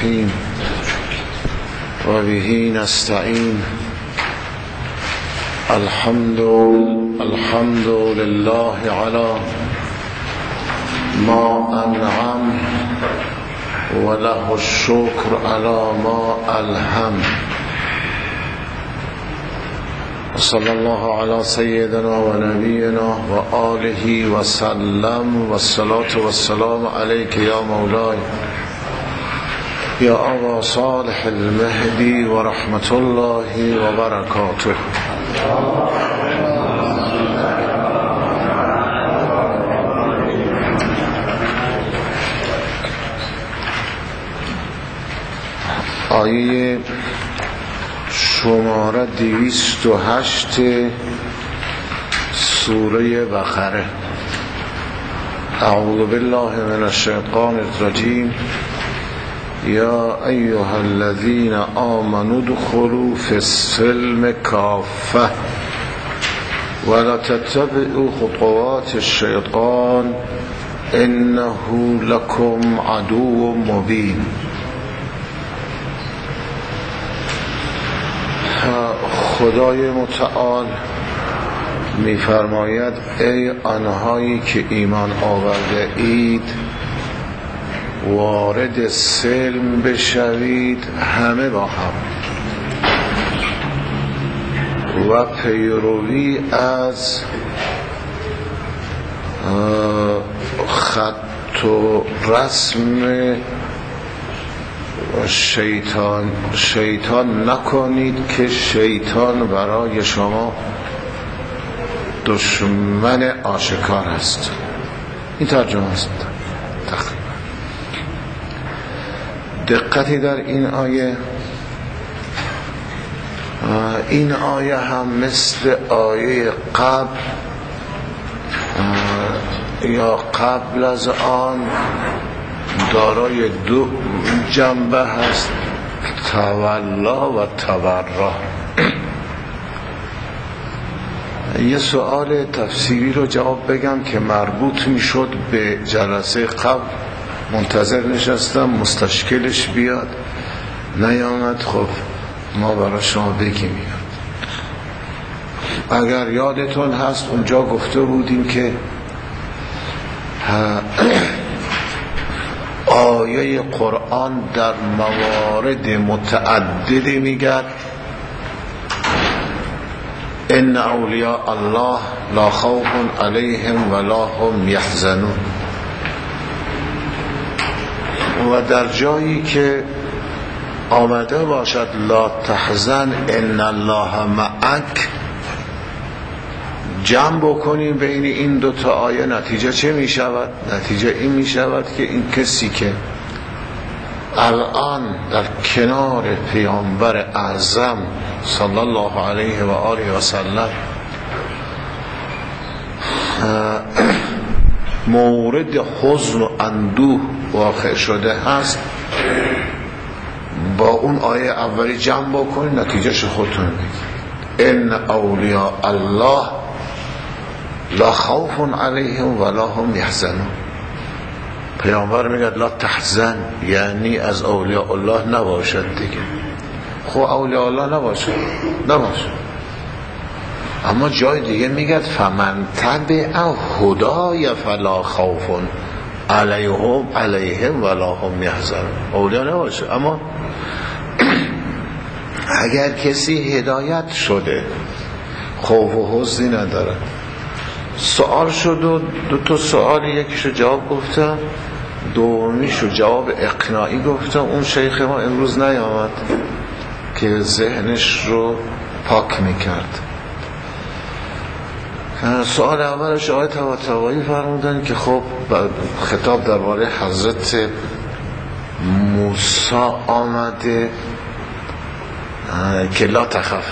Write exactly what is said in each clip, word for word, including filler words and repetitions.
الرحيم وبه نستعين الحمد الحمد لله على ما أنعم وله الشكر على ما ألهم صلى الله على سيدنا ونبينا وآله وسلم والصلاة والسلام عليك يا مولاي يا أبا صالح المهدي ورحمة الله وبركاته. آیه شماره دویست و هشت سوره بقره. اعوذ بالله من الشیطان الرجیم. یا ایها الذین آمنوا ادخلوا فی السلم کافة ولا تتبعوا خطوات الشیطان انه لکم عدو مبین. خدای متعال می‌فرماید ای آنهایی که ایمان آورده اید وارد سلم بشوید، همه با هم، و پیروی از خط و رسم شیطان شیطان نکنید که شیطان برای شما دشمن آشکار است. این ترجمه است تقریبا. دقتی در این آیه، این آیه هم مثل آیه قبل یا قبل از آن دارای دو جنبه هست، تولا و تبرا. یه سوال تفسیری رو جواب بگم که مربوط میشد به جلسه قبل. منتظر نشستم مستشکلش بیاد، نیامد. خب ما برای شما بگیم. اگر یادتون هست اونجا گفته بودیم که آیه قرآن در موارد متعددی میگه ان اولیاء الله لا خوف علیهم ولا هم یحزنون، و در جایی که آمده باشد لا تحزن ان الله معک، جمع بکنیم بین این دو تا آیه، نتیجه چه می شود؟ نتیجه این می شود که این کسی که الان در کنار پیامبر اعظم صلی الله علیه و آله و سلم مورد حزن و اندوه واقع شده هست، با اون آیه اولی جمع بکنید، نتیجهش خودتون بگید. ان اولیاء الله لا خوف علیهم ولا هم یحزنون. پیامبر میگه لا تحزن، یعنی از اولیاء الله نباشد دیگه. خب اولیاء الله نباشد نباشد اما جای دیگه میگه فمن تبع هدای فلا خوف علیهم علیهم ولا هم یحزنون. اولیاء نباشه، اما اگر کسی هدایت شده خوف و حزنی نداره. سوال شد و دو تا سوال، یکیشو جواب گفتم، دومیشو جواب اقناعی گفتم. اون شیخ ما امروز نیامد که ذهنش رو پاک میکرد. سوال اولش آیه طباطبایی فرمودن که خب خطاب درباره حضرت موسی آمده که لا تخف.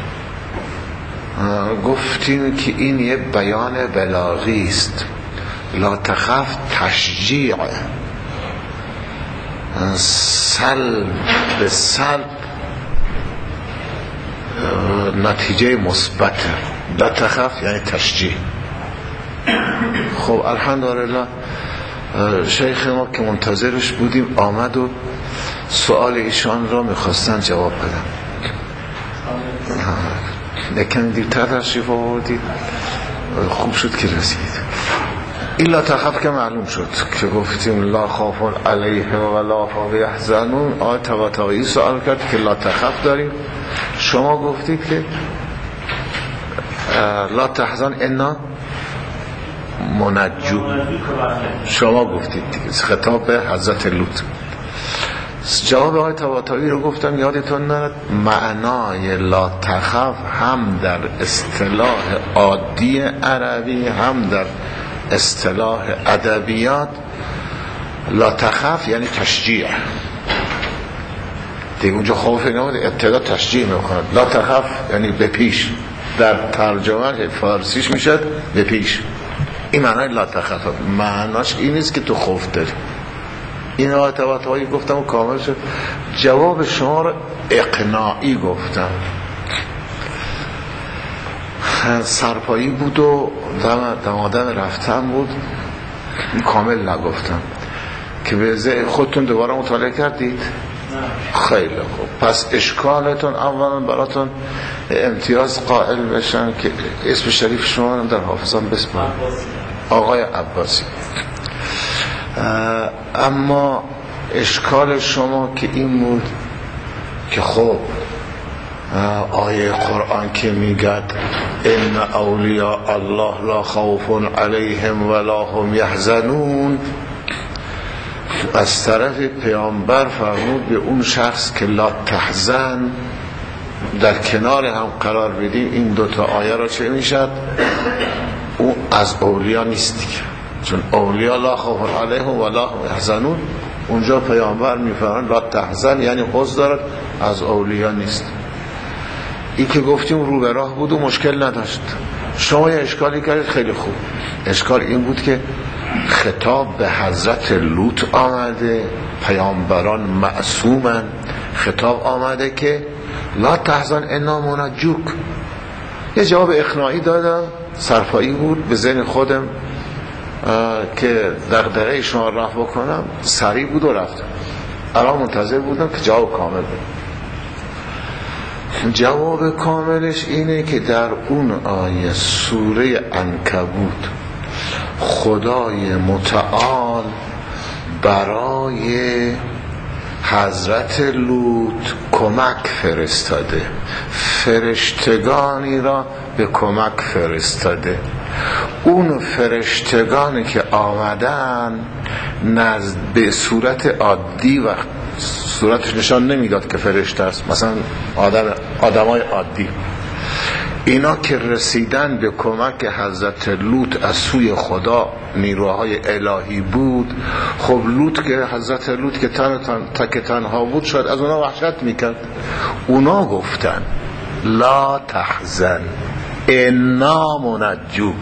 گفتیم که این یه بیان بلاغی است. لا تخف تشجیع، سلب به سلب نتیجه مثبت. لا تخف یعنی تشجیع. خب الحمدلله شیخ ما که منتظرش بودیم آمد و سؤال ایشان را میخواستن جواب بدم. لیکن دیرتر تشریف آوردید، خوب شد که رسید. این لا تخف که معلوم شد که گفتیم لا خوف علیه و لا هم یحزنون. آقای طباطبایی سوال کرد که لا تخف داریم، شما گفتید که لا تحزن انا منجو، شما گفتید دیگه، خطاب به حضرت لوط. جواب آقای طباطبایی رو گفتم یادتون نرد. معنای لا تخف هم در اصطلاح عادی عربی هم در اصطلاح ادبیات لا تخف یعنی تشجیع دیگه. اونجا خوف نمود، ابتدا تشجیع میکنند. لا تخف یعنی به پیش، در ترجمه فارسیش میشد به پیش. این معنای لا تخف، معناش این نیست که تو خوف داری. این آقای طباطبایی گفتم و کامل شد. جواب شما رو اقناعی گفتم، سرپایی بود و دمادم رفتن بود، کامل نگفتم. که به ذهن خودتون دوباره مطالعه کردید؟ خیلی خوب. پس اشکالتون اولا براتون امتیاز قائل بشن که اسم شریف شما رو در حافظان بسپارم، آقای عباسی. اما اشکال شما که این بود که خب آیه قرآن که میگد ان اولیاء الله لا خوف علیهم ولا هم یحزنون، از طرف پیامبر فرمود به اون شخص که لا تحزن در کنار هم قرار بدیم. این دوتا آیه را چه میشد؟ او از اولیاء نیست دیگه، چون اولیاء لا خوف علیهم ولا هم یحزنون. اونجا پیامبر میفرماید لا تحزن یعنی حزن دارد، از اولیاء نیست. این که گفتیم رو به راه بود و مشکل نداشت. شما یه اشکالی کردید خیلی خوب. اشکال این بود که خطاب به حضرت لوط آمده، پیامبران معصومن، خطاب آمده که لا تحزن انا منجوک. یه جواب اقناعی دادم، سرپایی بود به ذهن خودم که دغدغه شما رفع بکنم، سریع بود و رفتم. الان منتظر بودم که جواب کامل بدم. جواب کاملش اینه که در اون آیه سوره عنکبوت خدای متعال برای حضرت لوط کمک فرستاده، فرشتگانی را به کمک فرستاده. اون فرشتگانی که آمدن نزد به صورت عادی و صورتش نشان نمیداد که فرشته است، مثلا آدم آدمای عادی، اینا که رسیدن به کمک حضرت لوط از سوی خدا، نیروهای الهی بود. خب لوط که حضرت لوط که تن تن تک تنها بود شاید از اونا وحشت میکرد. اونا گفتن لا تحزن انا منجوک،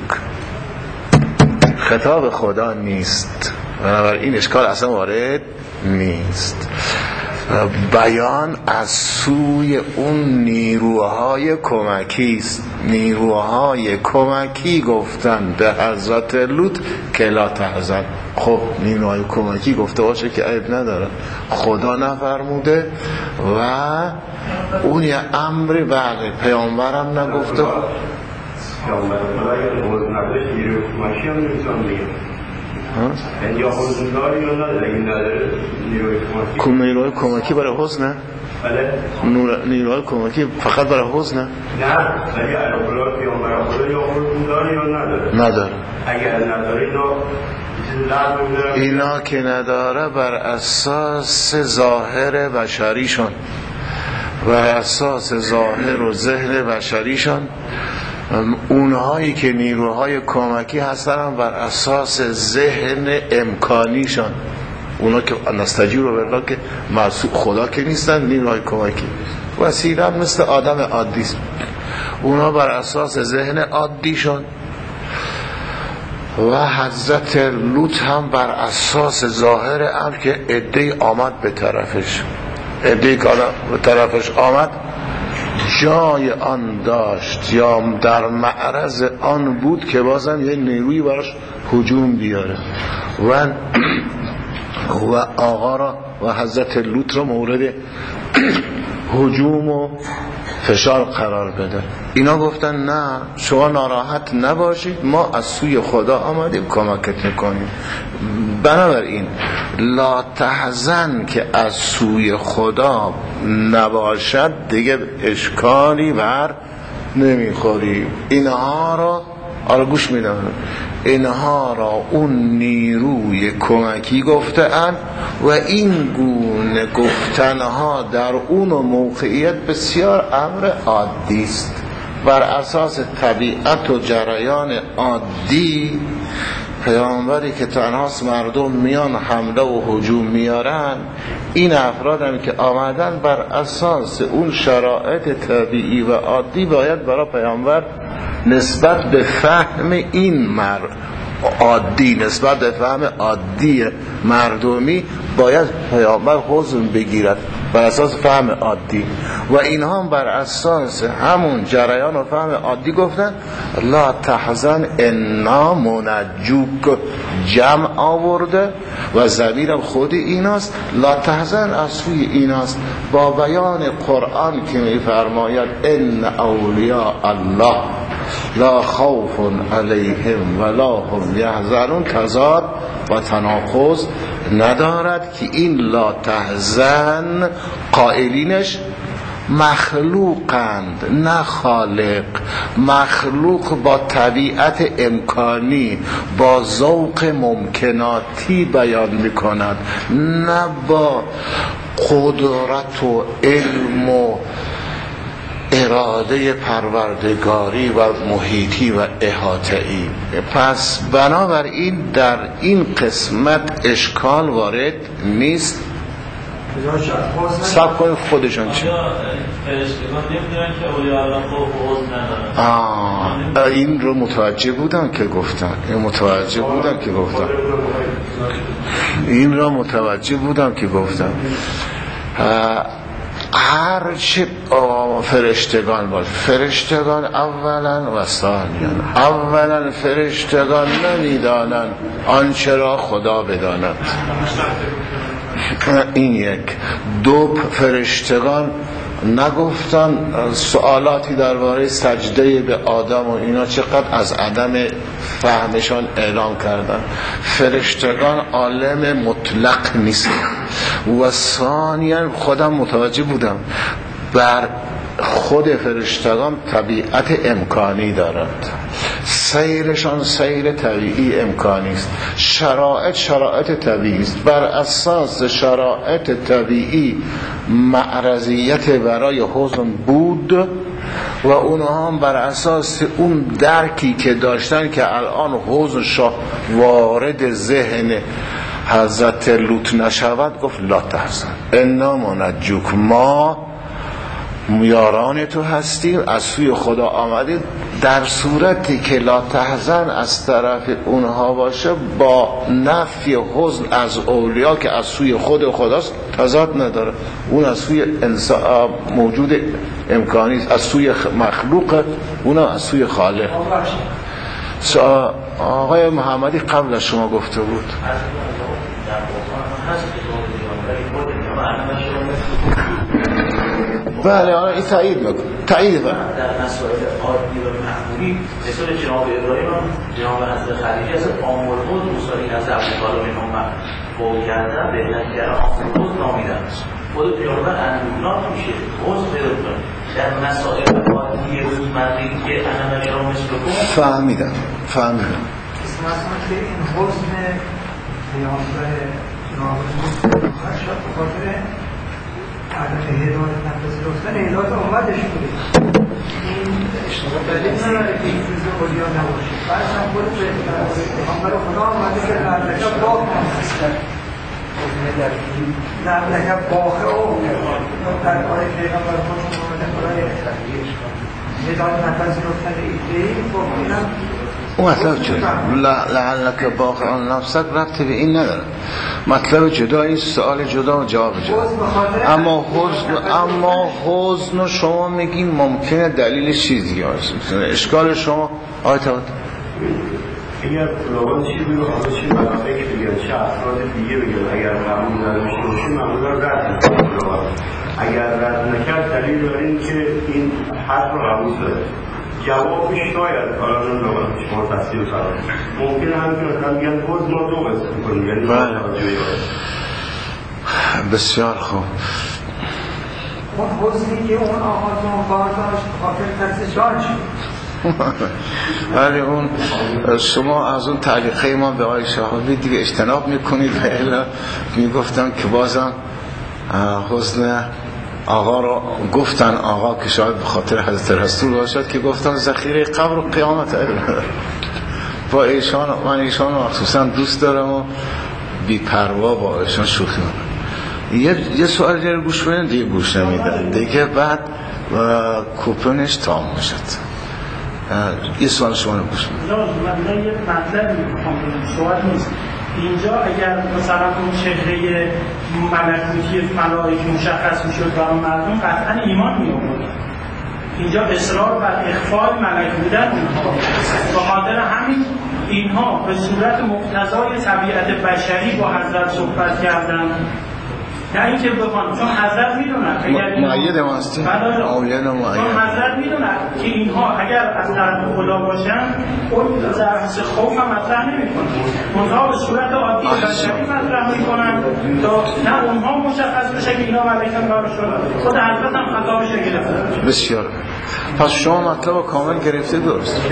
خطاب خدا نیست، بنابراین اشکال اصلا وارد نیست. بیان از سوی اون نیروهای کمکی است. نیروهای کمکی گفتن به حضرت لوط که لا تحزن. خب نیروهای کمکی گفته باشه که عیب نداره، خدا نفرموده و اون یه امر بله پیامبرم نگفته. پیامبر خدا اگه حوض نداره نیروی کمکی هم نمیتونم بگم یا حوض داری یا نداره. اگه نداره نیروی کمکی، نیروی کمکی برای حوض نه؟ بله. نیروی کمکی فقط برای حوض نه؟ نه، ولی علاقه پیامبر خدا یا حوض داری یا نداره؟ نداره. اگر نداره اینا اینا که نداره بر اساس ظاهر بشریشون، بر اساس ظاهر و ذهن بشریشون، اونهایی که نیروهای کمکی هستن بر اساس ذهن امکانیشان. اونا که نستجیب رو برلا که معصوم خدا که نیستن، نیروهای کمکی وسیله مثل آدم عادی، اونا بر اساس ذهن عادیشون. و حضرت لوط هم بر اساس ظاهر امر که عده‌ای آمد به طرفش، عده‌ای که به طرفش آمد جای آن داشت یا در معرض آن بود که بازم یه نیروی براش هجوم بیاره. و و آقا را و حضرت لوط را مورد هجوم و فشار قرار بده. اینا گفتن نه شما ناراحت نباشید، ما از سوی خدا آمدیم کمکت میکنیم. بنابراین لا تحزن که از سوی خدا نباشد دیگه اشکالی بر نمیخوری. اینها را آره گوش میدم، اینها را اون نیروی کمکی گفتن و این گونه گفتنها در اون موقعیت بسیار امر عادی است. بر اساس طبیعت و جریان عادی پیامبری که تنهاست مردم میان حمله و هجوم میارن، این افراد هم که آمدن بر اساس اون شرایط طبیعی و عادی باید برای پیامبر نسبت به فهم این مر عادی نسبت به فهم عادی مردمی باید پیامبر حزن بگیرد بر اساس فهم عادی و اینها بر اساس همون جریان و فهم عادی گفتن لا تحزن انا منجوک، جمع آورده و ضمیرم خود ایناست. لا تحزن از سوی ایناست با بیان قرآن که میفرماید ان اولیاء الله لا خوف علیهم ولا هم یحزنون تضاد و تناقض ندارد که این لا تحزن قائلینش مخلوقند نه خالق. مخلوق با طبیعت امکانی با ذوق ممکناتی بیان میکند، نه با قدرت و علم و اراده پروردگاری و محیطی و احاطه‌ای. پس بنابراین در این قسمت اشکال وارد نیست. سب کنید خودشان چی؟ فرشتگان نمیدونن که اولیاء الله خوف و حزن ندارن. این رو متوجه بودم که گفتن این متوجه بودم که گفتن این رو متوجه بودم که گفتن هر چه فرشتگان باید فرشتگان اولا و ثانیا. اولا فرشتگان نمیدانند آنچه را خدا بداند، این یک. دو، فرشتگان نگفتن سوالاتی درباره سجده به آدم و اینا چقدر از عدم فهمشان اعلام کردن. فرشتگان عالم مطلق نیست. و ثانیا خودم متوجه بودم بر خود فرشتگان طبیعت امکانی دارند، سیرشان سیر طبیعی امکانی است، شرایط شرایط طبیعی است. بر اساس شرایط طبیعی معرضیت برای حزن بود و اونها هم بر اساس اون درکی که داشتن که الان حزن شاه وارد ذهن حضرت لوط نشود گفت لا تحزن انا منجوک، ما یاران تو هستیم، از سوی خدا آمدید. در صورتی که لا تحزن از طرف اونها باشه با نفی حزن از اولیا که از سوی خود خداست تضاد نداره. اون از سوی انسان موجود امکانی، از سوی مخلوق، اون از سوی خالق. آقای محمدی قبل از شما گفته بود بله آره این تایید میکنه تایید بله. در مسائل عادی و معمولی مثل جناب ابراهیم جناب حضرت خلیفه از آمر خود موسیقی از عبدالله بن عمر قول کردن به نتیجه آمر خود نامیدن خود پیامبر اندونات میشه حوض پیدا کنه در مسائل عادی روزمره که انا نشان مثل کن فهمیدم فهمیدم مثلا که این حسن پیامبر ناموز شد به خاطر عدم هدایت نپذیرفتن هدایت امتش بوده. این اشتباه دلیل نداره که این چیز اولیا نباشه. بعد هم خود پیامبر خدا آمده که لعلک باخ هست لعلک باخه او در آیه پیغمبر خدا آمده برای هدایت نپذیرفتن ایده خب اینم اون مطلب چه؟ لعلک باخ آن نفسک ربطی به این نداره. مطلب جدا این سوال جدا و جواب جدا. اما حزن اما حزن شما میگین ممکنه دلیل چیزی هست. اشکال شما آیت اگر خداوند چی بگه حالا چی ملائکه بگن چه افراد دیگه بگن اگر قبول نداشته باشه معمولا رد میکنه خداوند. اگر رد نکرد دلیل بر این که این حرف رو قبول داره. جوابش شاید حالا نمیدونم شما تصدیق کنید ممکنه همینطور میگن خود ما دو قسم میکنیم یعنی بسیار خوب. اون حسنی که اون آغاز اون بازداشت خاطر کسی شان شد. ولی اون شما از اون تعلیقه ما به آقای شهابی دیگه اجتناب میکنید و الا میگفتن که بازم حسن آقا رو گفتن آقا که شاید به خاطر حضرت رسول باشد که گفتن ذخیره قبر و قیامت با ایشان من ایشان رو مخصوصا دوست دارم و بی پروا با ایشان شوخی میکنم. یه یه سوال دیگه گوش بدین دیگه گوش نمیدن دیگه بعد کوپنش تمام میشد. یه سوال شما رو گوش بدین. من یه مطلب میخوام سوال نیست. اینجا اگر مثلا اون چهره ملکوتی ملائکه مشخص میشد برای مردم قطعا ایمان میآورد. اینجا اصرار بر اخفای ملک بودن اونها به خاطر همین اینها به صورت مقتضای طبیعت بشری با حضرت صحبت کردن نه اینکه بخوان چون حضرت میدونن اگر معید ما هستیم آولیان معید چون حضرت میدونن که اینها اگر از طرف خدا باشن اون ضرس خوف هم مطرح نمیکنن اونها به صورت عادی بشری مطرح میکنن تا نه اونها مشخص بشه که اینا ملائکه کار شدن خود حضرت هم خطا بشه گرفتن. بسیار. پس شما مطلب کامل گرفته درست.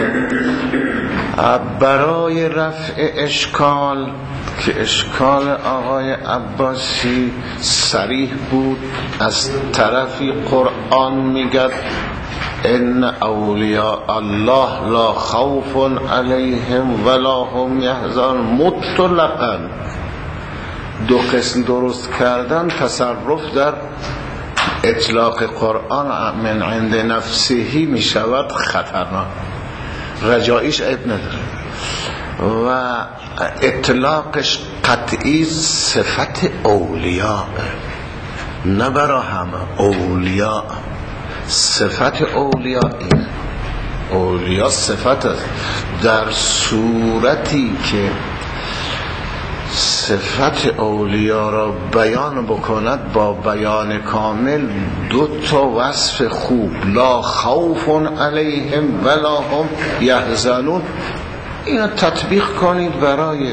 برای رفع اشکال که اشکال آقای عباسی صریح بود از طرفی قرآن میگد ان اولیاء الله لا خوف علیهم ولا هم یحزنون مطلقاً دو قسم درست کردن تصرف در اطلاق قرآن من عند نفسهی می شود خطرناک رجایش عیب نداره و اطلاقش قطعی صفت اولیاء نه برا همه اولیاء صفت اولیاء این اولیاء صفت است در صورتی که صفت اولیاء را بیان بکند با بیان کامل دو تا وصف خوب لا خوف علیهم ولا هم یحزنون اینو تطبیق کنید برای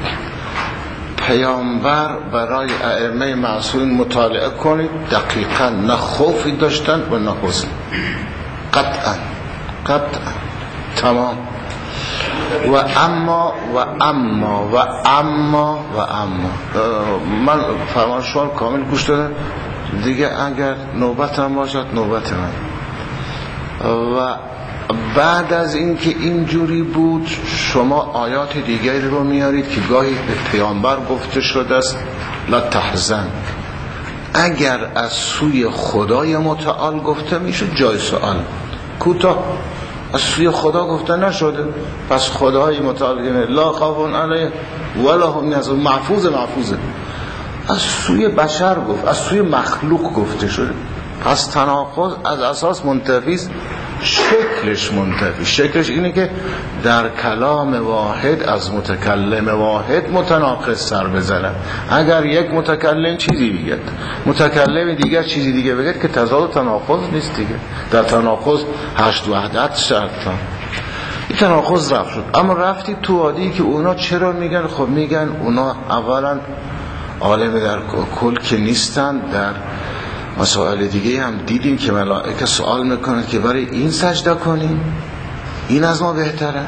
پیامبر برای ائمه معصومین مطالعه کنید دقیقا نه خوفی داشتن و نه حزن قطعا قطعا تمام و اما و اما و اما و اما من فرمان شما کامل گوش دادم دیگه اگر نوبتم باشد نوبت من و بعد از اینکه اینجوری بود شما آیات دیگری رو میارید که گاهی به پیامبر گفته شده است لا تحزن اگر از سوی خدای متعال گفته میشه جای سوال کوتاه از سوی خدا گفته نشده پس خدای متعال لا خوف علیه ولا هم یحزنون محفوظ محفوظه از سوی بشر گفت از سوی مخلوق گفته شده پس تناقض از اساس منتفیست شکلش منتفی شکلش اینه که در کلام واحد از متکلم واحد متناقض سر بزنه اگر یک متکلم چیزی بگه متکلم دیگر چیزی دیگه بگه که تضاد تناقض نیست دیگه در تناقض هشت وحدت شرط این تناقض رفت شد اما رفتی تو عادی که اونا چرا میگن خب میگن اونا اولا عالم در کل که نیستن در مسائل دیگه هم دیدیم که ملائکه سوال میکنن که برای این سجده کنیم این از ما بهتره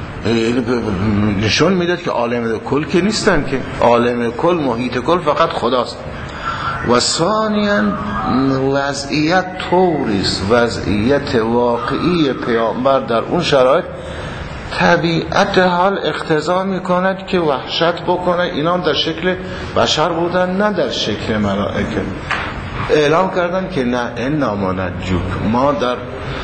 نشون میداد که عالم کل که نیستن که عالم کل محیط کل فقط خداست و ثانیاً وضعیت طوریست وضعیت واقعی پیامبر در اون شرایط طبیعت حال اقتضا میکند که وحشت بکنه اینا در شکل بشر بودن نه در شکل ملائکه اعلام کردن که نه این نامنجوک ما در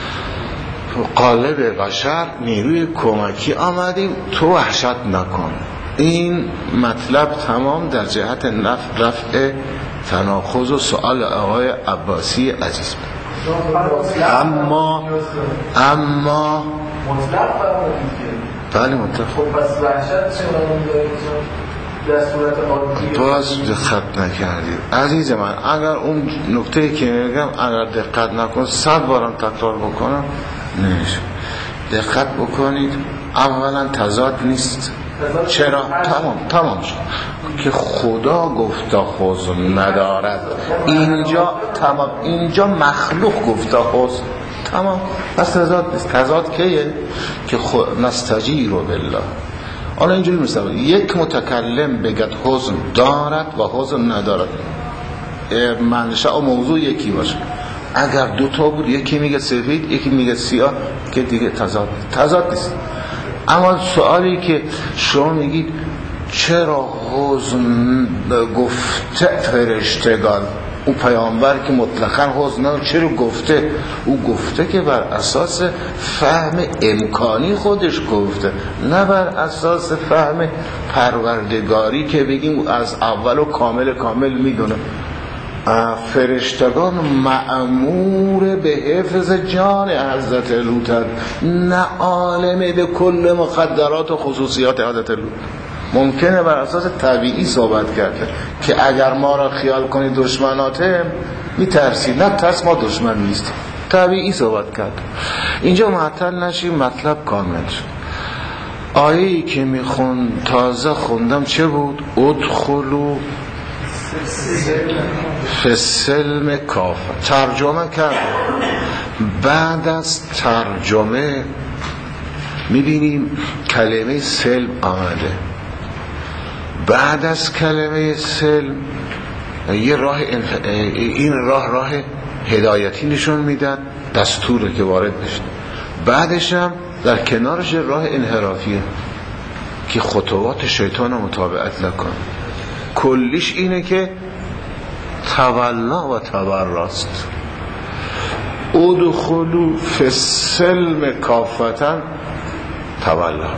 قالب بشر نیروی کمکی آمدیم تو وحشت نکن این مطلب تمام در جهت رفع تناقض و سؤال آقای عباسی عزیز اما اما بله متفق. خب پس وحشت چه معنی داره در صورت عادی؟ باز دقت نکردید عزیز من. اگر اون نکته که میگم اگر دقت نکن صد بارم تکرار بکنم نمیشه. دقت بکنید اولا تضاد نیست. چرا؟ تمام تمام شد که خدا گفته حزن ندارد، اینجا تمام اینجا مخلوق گفته حزن، تمام. پس تضاد نیست. تضاد کیه؟ که خود نستجیر بالله. حالا اینجوری مثلا یک متکلم بگد حزن دارد و حزن ندارد، منشأ و موضوع یکی باشه. اگر دو تا بود یکی میگه سفید یکی میگه سیاه که دیگه تضاد تضاد نیست. اما سوالی که شما میگید چرا حزن گفته فرشتگان، او پیامبر که مطلقاً حزن نداره چرا گفته؟ او گفته که بر اساس فهم امکانی خودش گفته، نه بر اساس فهم پروردگاری که بگیم از اول و کامل کامل میدونه. فرشتگان مأمور به حفظ جان حضرت لوط، نه عالم به کل مقدرات و خصوصیات حضرت لوط. ممکنه بر اساس طبیعی صحبت کرده که اگر ما را خیال کنید دشمناته میترسی، نه ترس، ما دشمن نیستیم، طبیعی صحبت کرده. اینجا معطل نشیم، مطلب کامل شد. آیه‌ای که میخون تازه خوندم چه بود؟ ادخلوا فسلم کافر. ترجمه کرد. بعد از ترجمه میبینیم کلمه سلم آمده. بعد از کلمه سلم یه راه انف... این راه راه هدایتی نشون میدن، دستوره که وارد بشن. بعدش هم در کنارش راه انحرافیه که خطوات شیطان رو متابعت نکن. کلیش اینه که تولا و تبراست. ادخلوا فی السلم کافتا تولا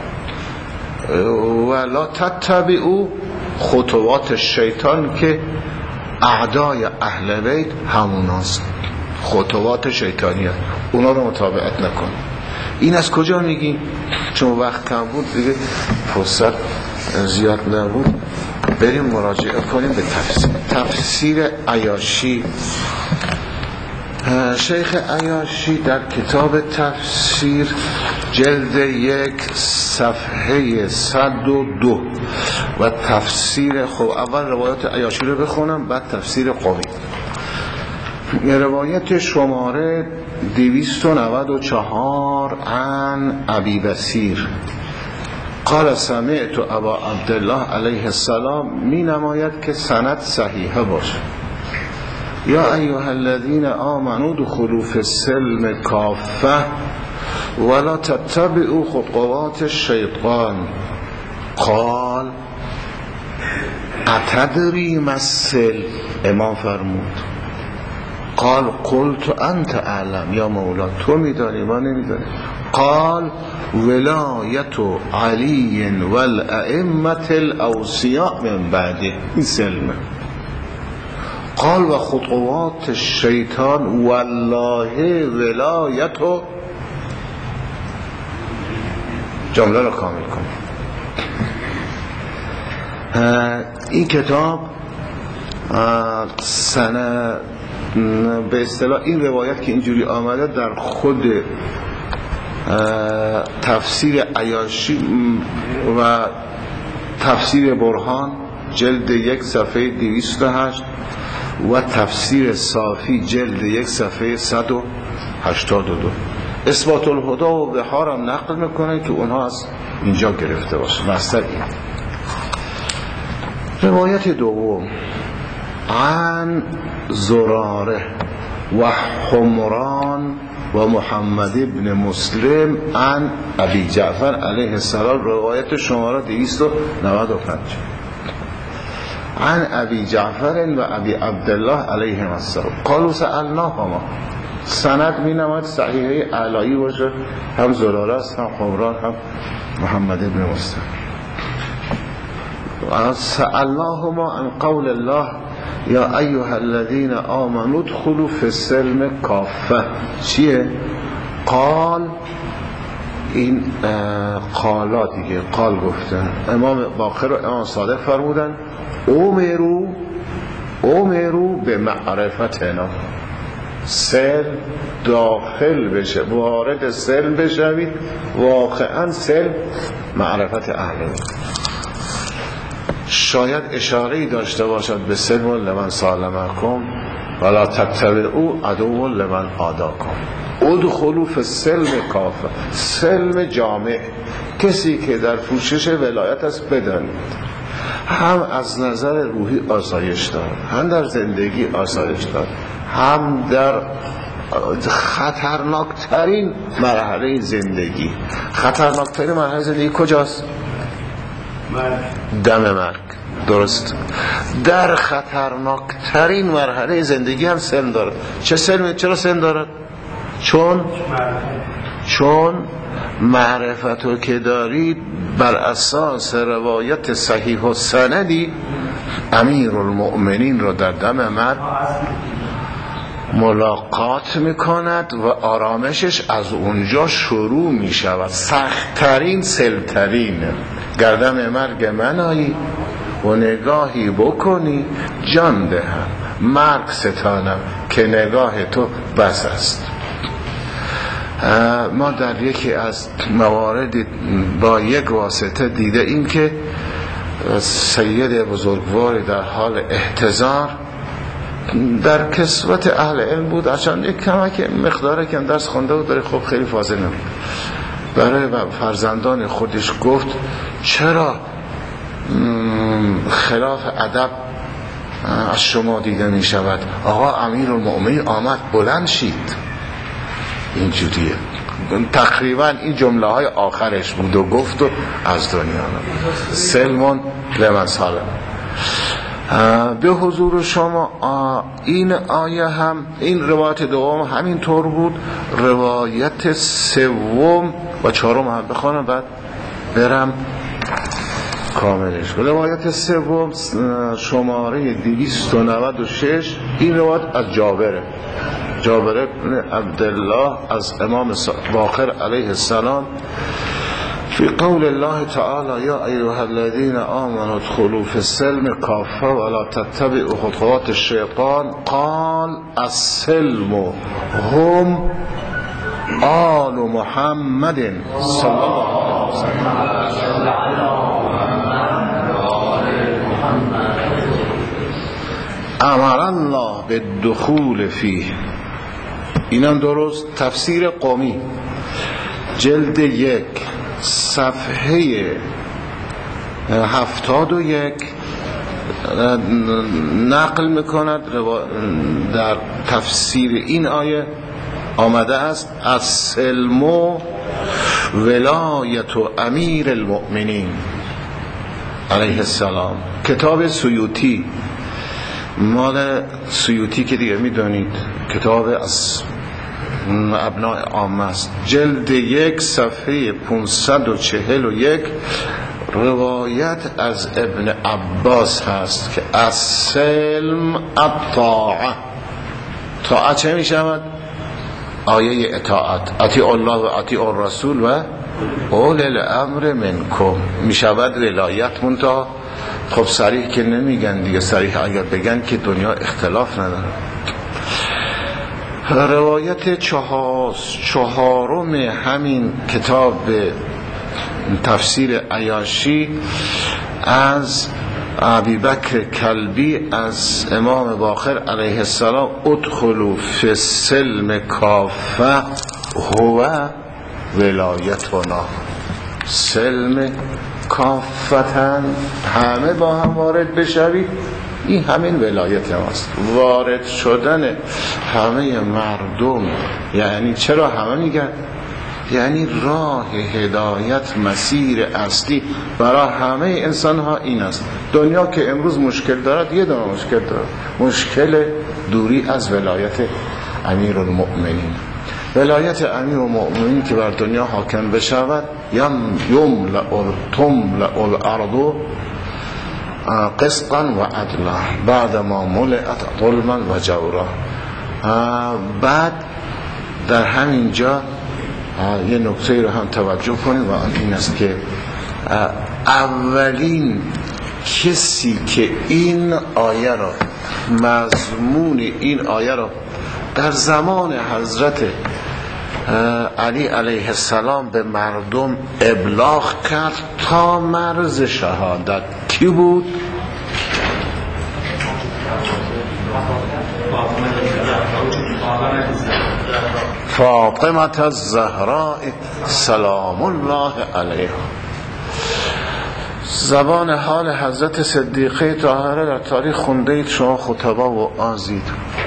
ولا تتبعوا خطوات شیطان که اعدای اهل بیت هموناست، خطوات شیطانی هست، اونا رو متابعت نکن. این از کجا میگی؟ چون وقت کم بود دیگه فرصت زیاد نبود، بریم مراجعه کنیم به تفسیر. تفسیر عیاشی، شیخ عیاشی در کتاب تفسیر جلد یک صفحه صد و دو و تفسیر، خب اول روایت عیاشی رو بخونم بعد تفسیر قوی. روایت شماره دویست و نود و چهار عن ابی بصیر قال سمعت ابا عبدالله علیه السلام، می نماید که سند صحیحه باشه. یا ایها الذین آمنوا ادخلوا فی السلم کافه ولا تتبعوا خطوات الشیطان. قال اتدری ما السلم؟ امام فرمود قال قلت انت اعلم یا مولا، تو میدانی ما نمیدانی. قال ولایت علی والائمه الاوصیاء من بعده، این سلمه. قال و خطوات الشیطان والله ولایت، جمله رو کامل کن. این کتاب سنه به اصطلاح این روایت که اینجوری آمده در خود تفسیر عیاشی و تفسیر برهان جلد یک صفحه دویست و هشت و تفسیر صافی جلد یک صفحه صد و هشتاد و دو. اثبات الهدا و بحار هم نقل میکنه که اونها از اینجا گرفته باشه. مصدر این. روایت دوم عن زراره و حمران و محمد ابن مسلم عن ابی جعفر علیه السلام، روایت شماره دویست و نود و پنج عن ابی جعفر و ابی عبدالله علیه السلام قالوا سألناهما. سند می نماید صحیحه علایی باشه، هم زراره است هم حمران هم محمد ابن مسلم. سألناهما عن قول الله یا ایها الذین آمنوا ادخلوا فی السلم کافه. چیه؟ قال این قالا دیگه قال گفتن. امام باقر و امام صادق فرمودن امرو امرو به معرفتنا، سلم داخل بشه، وارد سلم بشوید. واقعا سلم معرفت اهل. شاید اشاره‌ای داشته باشد به سلم لمن سالمکم ولا تتبعوا عدو لمن عاداکم. ادخلوا فی السلم کافه، سلم جامع، کسی که در پوشش ولایت است بدانید هم از نظر روحی آسایش دارد، هم در زندگی آسایش دارد، هم در خطرناکترین مرحله زندگی. خطرناکترین مرحله زندگی کجاست؟ دم مرگ. درست. در خطرناکترین مرحله زندگی هم سلم دارد. چه سلم؟ چرا سلم دارد؟ چون چون معرفتو که دارید بر اساس روایت صحیح و سندی امیر المؤمنین رو در دم مرگ ملاقات میکند و آرامشش از اونجا شروع میشود. سختترین سلترین گردم مرگ من آیی و نگاهی بکنی جان دهم، مرگ ستانم که نگاه تو بس است. ما در یکی از موارد با یک واسطه دیده این که سید بزرگواری در حال احتضار در کسوت اهل علم بود، اصلا یک کمک مقداره که درس خونده بود داره، خب خیلی فاضل نبود. برای فرزندان خودش گفت چرا خلاف ادب از شما دیده می شود؟ آقا امیرالمؤمنین آمد بلند شید. این جوریه تقریبا این جمله های آخرش بود و گفت و از دنیا سلمون لمن سالم. به حضور شما این آیه هم، این روایت دوم همین طور بود. روایت سوم و چهارم هم بخوانم بعد برم کاملش. روایت سوم شماره دویست و نود و شش، این روایت از جابره جابر بن عبدالله از امام باقر علیه السلام فی قول الله تعالی یا ایها الذین آمنوا ادخلوا فی السلم کافه ولا تتبعوا خطوات الشیطان قال السلم هم آل محمد صلی الله علیه وسلم امر الله بالدخول فیه. اینم درست. تفسیر قومی جلد یک صفحه هفتاد و یک نقل میکند در تفسیر این آیه آمده است السلم ولایت امیر المؤمنین علیه السلام. کتاب سیوطی، مال سیوطی که دیگه میدونید کتاب از ابناء عامه است، جلد یک صفحه پانصد و چهل و یک روایت از ابن عباس هست که السلم الطاعه. طاعت چه می شود؟ آیه اطاعت، اطیع الله و اطیع الرسول و اول الامر منکم می شود ولایت. منتها خب صریح که نمیگن دیگه، صریح اگر بگن که دنیا اختلاف نداره. روایت چهار چهارم همین کتاب تفسیر عیاشی از ابی بکر کلبی از امام باقر علیه السلام ادخلوا فی السلم کافه هو ولایتنا. سلم کافتن همه با هم وارد بشوید، این همین ولایت ماست. وارد شدن همه مردم، یعنی چرا همه میگن؟ یعنی راه هدایت، مسیر اصلی برای همه انسان ها این است. دنیا که امروز مشکل دارد یه دونه مشکل دارد، مشکل دوری از ولایت امیر المؤمنین. ولایت امیر المؤمنین که بر دنیا حاکم بشود یم یملأ تملأ الارض قسطا و عدلا بعد ما ملئت ظلما و جورا. بعد در همین جا یه نکته رو هم توجه کنیم و این است که اولین کسی که این آیه را، مضمون این آیه را در زمان حضرت علی علیه السلام به مردم ابلاغ کرد تا مرز شهادت کی بود؟ فاطمه الزهراء سلام الله علیها. زبان حال حضرت صدیقه طاهره در تاریخ خونده اید شما خطبا و آزید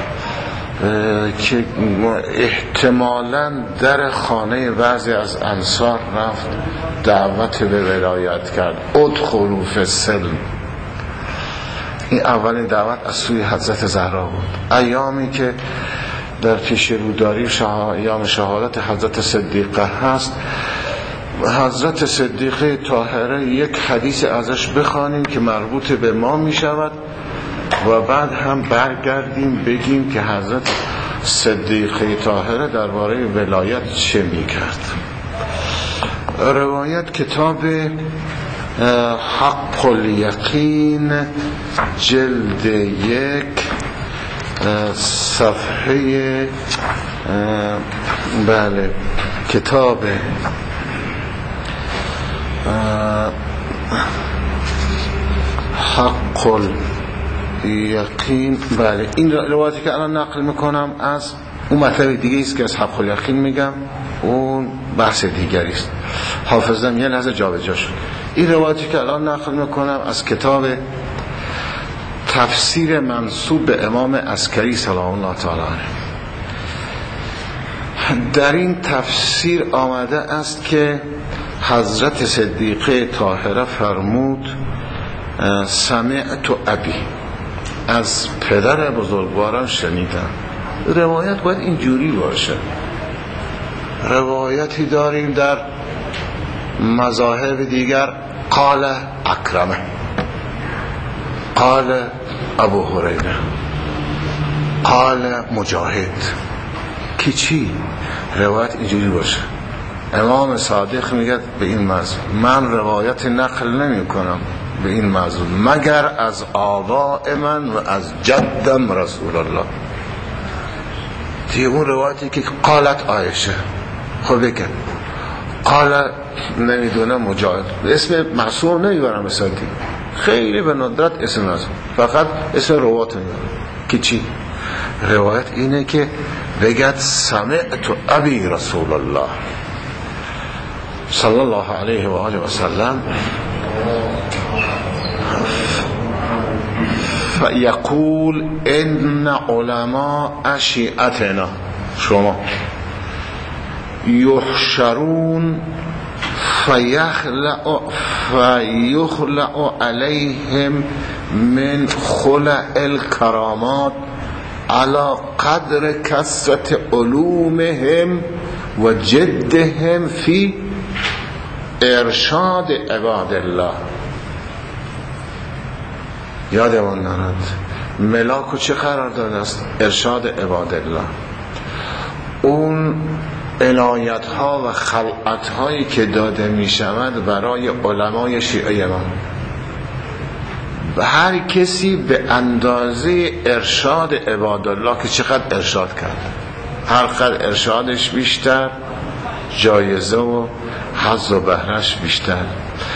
که احتمالاً در خانه بعضی از انصار رفت دعوت به ولایت کرد، ادخلوا فی السلم. این اولین دعوت از سوی حضرت زهرا بود. ایامی که در پیش روداری ایام شهادت حضرت صدیقه هست، حضرت صدیقه طاهره یک حدیث ازش بخوانیم که مربوط به ما می شود و بعد هم برگردیم بگیم که حضرت صدیقه طاهره درباره ولایت چه می کرد. روایت کتاب حق الیقین جلد یک صفحه بله کتاب حق الیقین، بله این روایتی که الان نقل میکنم از اون مطلب دیگه است که از حق الیقین میگم، اون بحث دیگری است. حافظم یه لحظه جابجا شد. این روایتی که الان نقل میکنم از کتاب تفسیر منسوب به امام عسکری سلام الله تعالی علیه. در این تفسیر آمده است که حضرت صدیقه طاهره فرمود سمعت ابی، از پدر بزرگوارم شنیدم. روایت باید اینجوری باشه. روایتی داریم در مذاهب دیگر قال اکرمه، قال ابو هریره، قال مجاهد. کی چی؟ روایت اینجوری باشه. امام صادق میگه به این مضمون من روایت نقل نمی کنم به این مضمون مگر از آباء من و از جدم رسول الله. دیگه اون روایتی که قالت عایشه، خب بکن قال نمیدونم مجاهد، اسم معصوم نمیبرم مثلا دیگه، خیلی به ندرت اسم نازم، فقط اسم روایت نمیبرم. که چی؟ روایت اینه که بگد سمعت ابی رسول الله صلی الله علیه و آله و سلم فیقول ان علماء شیعتنا شما یحشرون فیخلع فیخلع علیهم من خلع الکرامات على قدر کثرت علومهم و جدهم فی ارشاد عباد الله. یادمون نرد ملاکو چه قرار داده است؟ ارشاد عباد الله. اون عنایت ها و خلعت هایی که داده می شود برای علمای شیعه ما، و هر کسی به اندازه ارشاد عباد الله که چقدر ارشاد کرد، هر قدر ارشادش بیشتر جایزه و حظ و بهرش بیشتر.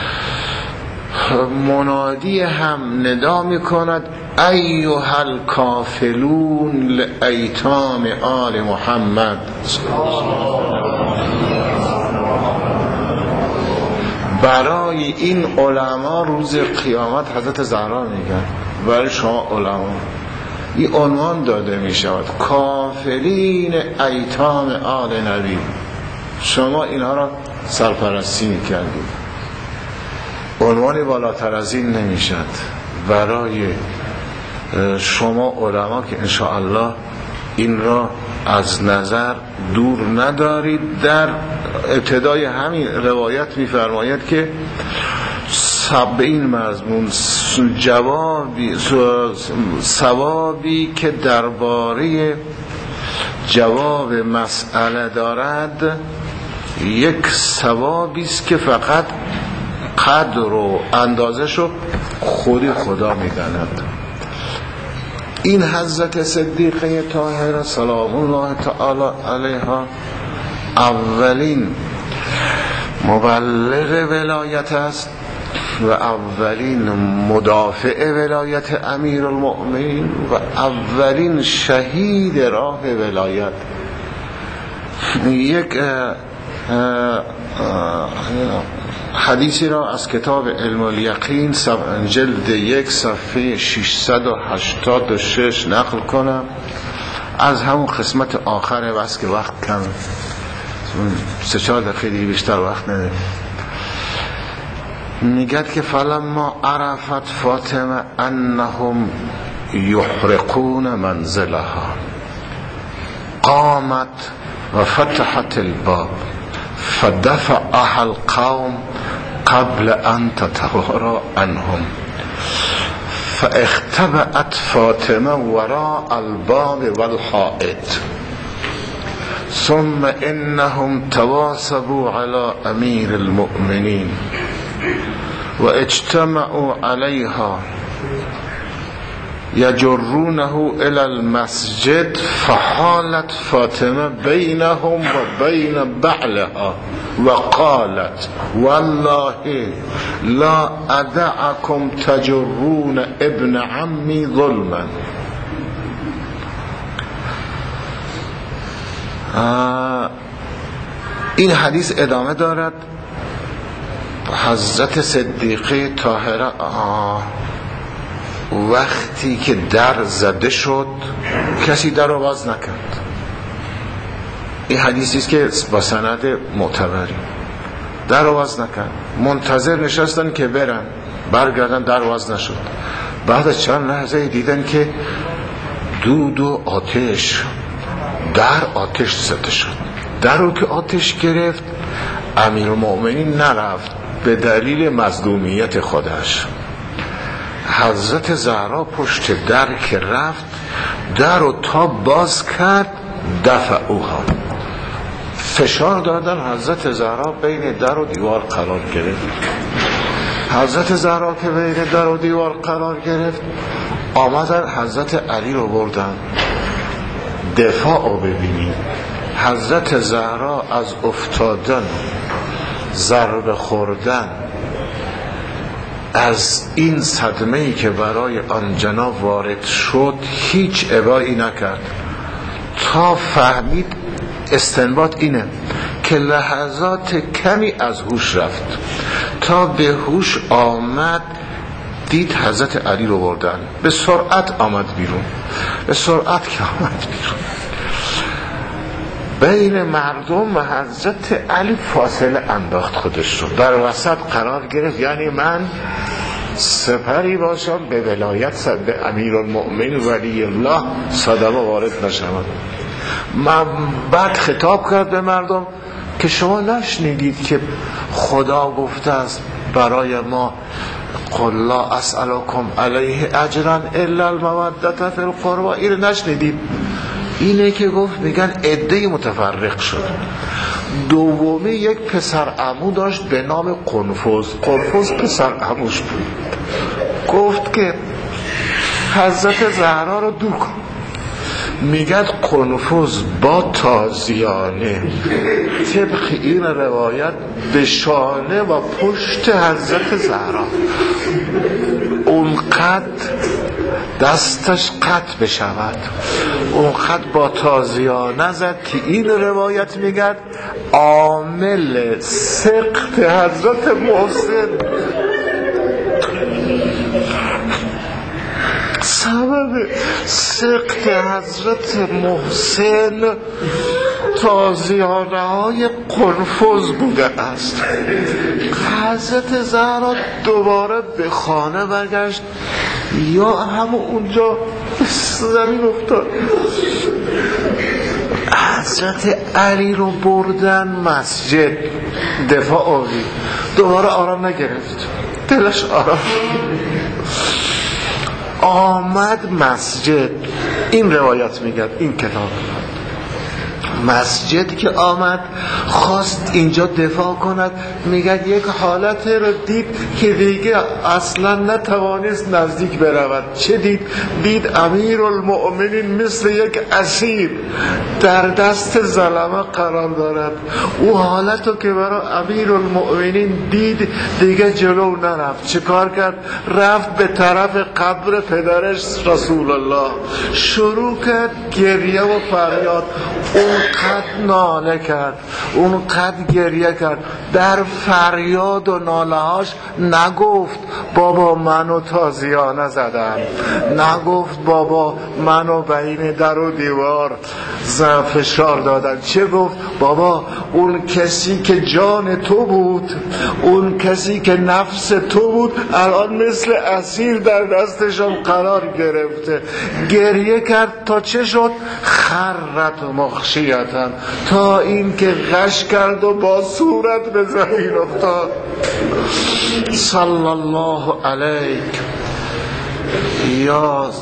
منادی هم ندا می کند ایها الکافلون لایتام آل محمد. برای این علما روز قیامت حضرت زهرا میگن برای شما علما این عنوان داده می شود کافلین ایتام آل نبی، شما اینها را سرپرستی می کردید. عنوانی بالاتر از این نمی شد برای شما علما که انشاءالله این را از نظر دور ندارید. در ابتدای همین روایت می فرماید که سب این مضمون جوابی ثوابی که درباره جواب مسئله دارد یک ثوابی است که فقط قدر و اندازه‌شو خودی خدا میداند. این حضرت صدیقه طاهره سلام الله تعالی علیها اولین مبلغ ولایت است و اولین مدافع ولایت امیر المؤمنین و اولین شهید راه ولایت. یک حدیثی را از کتاب علم الیقین جلد یک صفحه ششصد و هشتاد و شش نقل کنم از همون قسمت آخره، بس که وقت کم، سه چهار دقیقه دیگه بیشتر وقت نده. میگد که فلما عرفت فاطمه انهم یحرقون منزلها قامت و فتحت الباب فدفعها القوم قبل ان تتوارى عنهم فاختبأت فاطمه وراء الباب والحائط ثم انهم تواصبوا على امير المؤمنين واجتمعوا عليها يجرونه الى المسجد فحالت فاطمه بينهم وبين بعلها وقالت والله لا ادعكم تجرون ابن عمي ظلما. این حدیث ادامه دارد. حضرت صدیقه طاهره وقتی که در زده شد کسی در رو باز نکرد. این حدیثی است که با سند معتبری، در رو باز نکرد، منتظر نشستن که برن، برگردن، در باز نشد. بعد از چند لحظه دیدن که دود و آتش، در آتش زده شد. در رو که آتش گرفت امیرالمؤمنین نرفت به دلیل مظلومیت خودش. حضرت زهرا پشت در که رفت در رو تا باز کرد دفعوها، فشار دادن. حضرت زهرا بین در و دیوار قرار گرفت. حضرت زهرا که بین در و دیوار قرار گرفت آمدن حضرت علی رو بردن. دفاع رو ببینید، حضرت زهرا از افتادن، ضربه خوردن، از این صدمه‌ای که برای آن جناب وارد شد هیچ ابایی نکرد تا فهمید. استنباط اینه که لحظات کمی از هوش رفت، تا به هوش آمد دید حضرت علی رو بردن. به سرعت آمد بیرون، به سرعت که آمد بیرون بین مردم و حضرت علی فاصله انداخت خودش رو، در وسط قرار گرفت. یعنی من سپری باشم به ولایت به امیرالمؤمنین ولی الله صدقه وارد نشم. من بعد خطاب کرد به مردم که شما نشنیدید که خدا گفته است برای ما قل لا اسألكم علیه اجرا الا المودة فی القربى؟ این نشنیدید؟ اینه که گفت میگن عده متفرق شد. دومی یک پسر عمو داشت به نام قنفذ. قنفذ پسر عموش بود. گفت که حضرت زهرا رو دور کن. میگد قنفذ با تازیانه طبق این روایت به شانه و پشت حضرت زهرا اونقدر دستش قطع بشود، اونقدر با تازیانه زد که این روایت میگد عامل سقط حضرت محسن، سبب سقط حضرت محسن تازیانه های قنفذ بوده است. حضرت زهرا دوباره به خانه برگشت یا همون اونجا زمین افتاد. حضرت علی رو بردن مسجد، دفاع آوری، دوباره آرام نگرفت، دلش آرام آمد مسجد. این روایت میگه، این کتاب مسجد که آمد خواست اینجا دفاع کند، میگه یک حالت رو دید که دیگه اصلا نتوانست نزدیک برود. چه دید؟ دید امیرالمؤمنین مثل یک اسیر در دست ظلمه قرار دارد. او حالتو که برای امیرالمؤمنین دید دیگه جلو نرفت. چه کار کرد؟ رفت به طرف قبر پدرش رسول الله، شروع کرد گریه و فریاد. اونقدر ناله کرد، اونقدر گریه کرد. در فریاد و نالهاش نگفت بابا منو تازیانه زدن، نگفت بابا منو بین در و دیوار فشار دادن. چه گفت؟ بابا اون کسی که جان تو بود، اون کسی که نفس تو بود، الان مثل اسیر در دستشان قرار گرفته. گریه کرد تا چه شد؟ خرت مخشیتن، تا این که غش کرد و با صورت به زمین افتاد. صلی الله علیک یا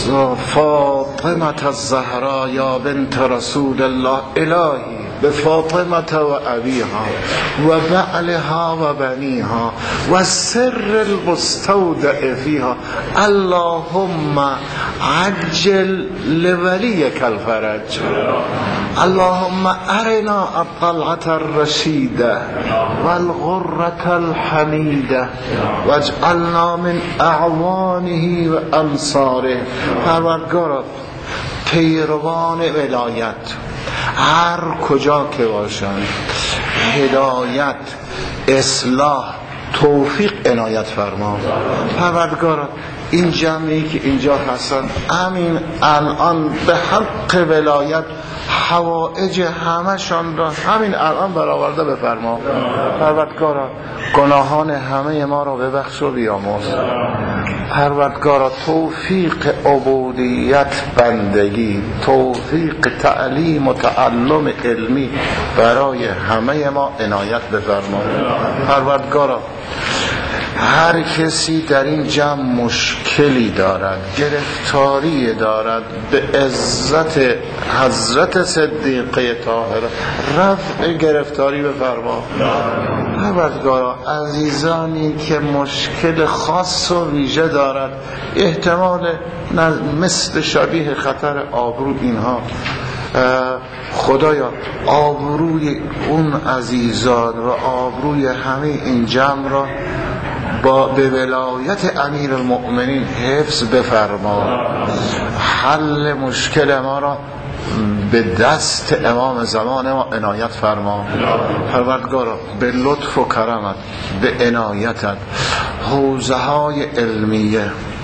فاطمه الزهرا یا بنت رسول الله. الهی به فاطمه و ابیها و بعلها و بنیها و سر المستودع فیها اللهم عجل لولیک الفرج. اللهم ارنا الطلعة الرشیده والغرة الحمیده واجعلنا من اعوانه و انصاره. پروردگارا پیروان ولایت هر کجا که باشند هدایت، اصلاح، توفیق عنایت فرما. پروردگارا این جمعی که اینجا هستن همین الان به حق ولایت حوائج همشان را همین الان برآورده بفرما. پروردگارا گناهان همه ما را ببخش و بیامرز. پروردگارا توفیق عبودیت بندگی، توفیق تعلیم و تعلم علمی برای همه ما عنایت بفرما. پروردگارا هر کسی در این جمع مشکلی دارد، گرفتاری دارد، به عزت حضرت صدیقه طاهره رفع گرفتاری بفرما. پروردگارا عزیزانی که مشکل خاص و ویژه دارد، احتمال مثل شبیه خطر آبرو اینها، خدایا آبروی اون عزیزان و آبروی همه این جمع را با به ولایت امیر المؤمنین حفظ بفرما. حل مشکل ما را به دست امام زمان ما عنایت فرما. پروردگارا به لطف و کرمت، به عنایتت حوزه های علمیه،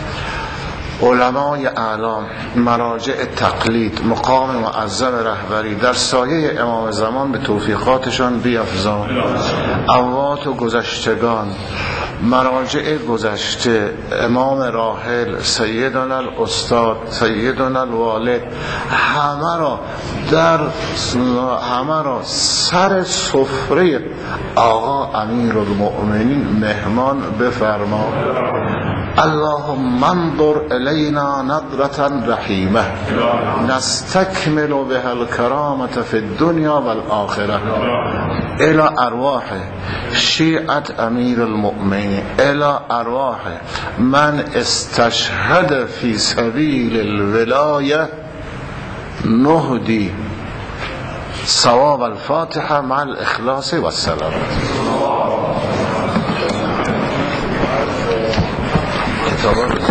علمای اعلام، مراجع تقلید، مقام معظم رهبری در سایه امام زمان به توفیقاتشان بیفزا. اموات و گذشتگان، مراجع گذشته، امام راحل، سیدنا الاستاد، سیدنا الوالد، همه را در همه را سر سفره آقا امیر المؤمنین مهمان بفرما. اللهم انظر الینا نظرة رحیمه نستکمل بها الکرامة فی الدنیا والآخرة الى ارواح شیعت امیر المؤمنین، الى ارواح من استشهد فی سبیل الولایه نهدی ثواب الفاتحه مع الاخلاص والسلام. کتابات